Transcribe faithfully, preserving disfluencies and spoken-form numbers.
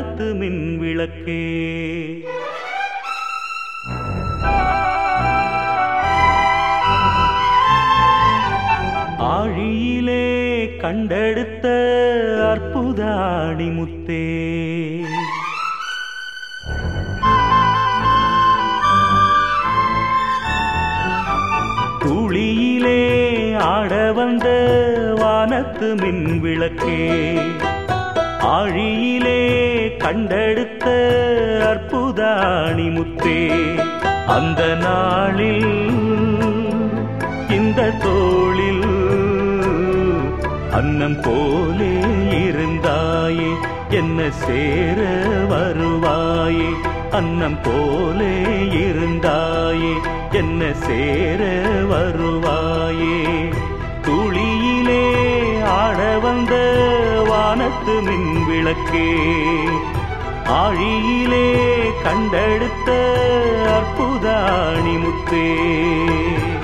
வானத்து மின் விளக்கே. ஆழியிலே கண்டெடுத்த அற்புத ஆணிமுத்தே, துளியிலே ஆட வந்த வானத்து மின் விளக்கே. ஆழியிலே கண்டெடுத்த அற்புத ஆணிமுத்தே, அந்த நாளில் இந்த தோளில் அன்னம் போலே இருந்தாயே, என்ன சேர வருவாயே. அன்னம் போலே இருந்தாயே, என்ன சேர வருவாயே. துளியிலே ஆட வந்த வானத்து மின் விளக்கே, ஆழியிலே கண்டெடுத்த அற்புத ஆணிமுத்தே.